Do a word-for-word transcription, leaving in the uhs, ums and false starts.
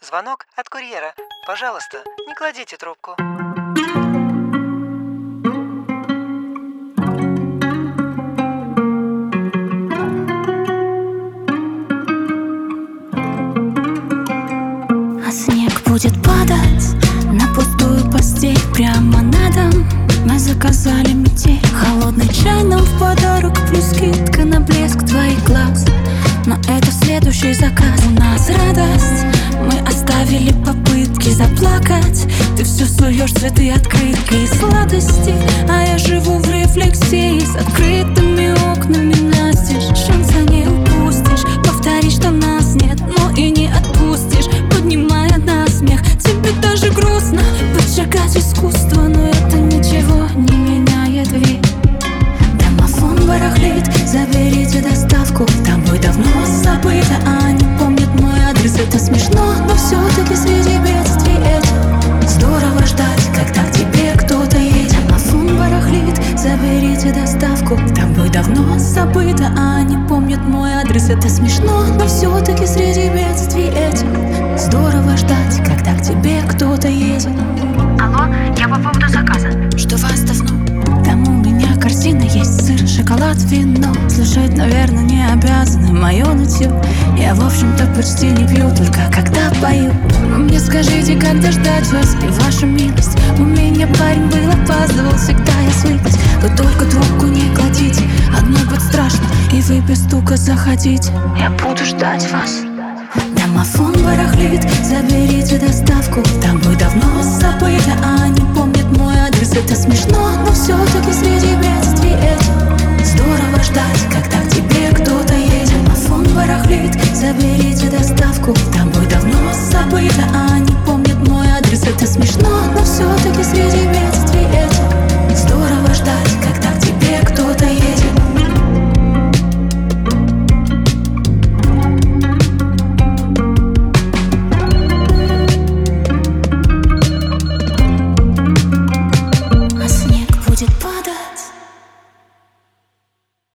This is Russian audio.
Звонок от курьера. Пожалуйста, не кладите трубку. А снег будет падать на пустую постель прямо на дом. Мы заказали метель, холодный чай нам в подарок, плюс скидка на блеск твоих глаз. Но это следующий заказ. У нас радость, мы оставили попытки заплакать. Ты все суешь цветы, открытки и сладости, а я живу в рефлексии с открытыми окнами настежь. Шанса не упустишь, повтори, что нас нет, но и не отпустишь, поднимая на смех. Тебе даже грустно поджигать искусство, но это ничего не меняет вид. Домофон барахлит, заберите доставку. Тобой давно забыто, а они помнят мой адрес. Это смешно, но все-таки среди бедствий этих здорово ждать, когда к тебе кто-то едет. Домофон барахлит, заберите доставку. Тобой давно забыто, а они помнят мой адрес. Это смешно, но все-таки среди бедствий этих здорово ждать, когда к тебе кто-то едет. Алло, я по поводу заказа. Что вас давно? Там у меня корзина есть, сыр, шоколад, вино. Слушать, наверное, не обязаны мое нытье. Я, в общем-то, почти не пью, только когда пою. Вы мне скажите, когда ждать вас и вашу милость? У меня парень был, опаздывал, всегда я свыклась. Вы только трубку не кладите, одной будет страшно, и вы без стука заходите. Я буду ждать вас. Домофон барахлит, заберите доставку. Тобой давно забыто, а они помнят мой адрес. Это смешно, но все-таки среди бедствий этих здорово ждать, когда к тебе кто-то едет. Домофон барахлит, заберите доставку. Тобой давно забыто, а они помнят мой адрес. Это смешно, но все-таки среди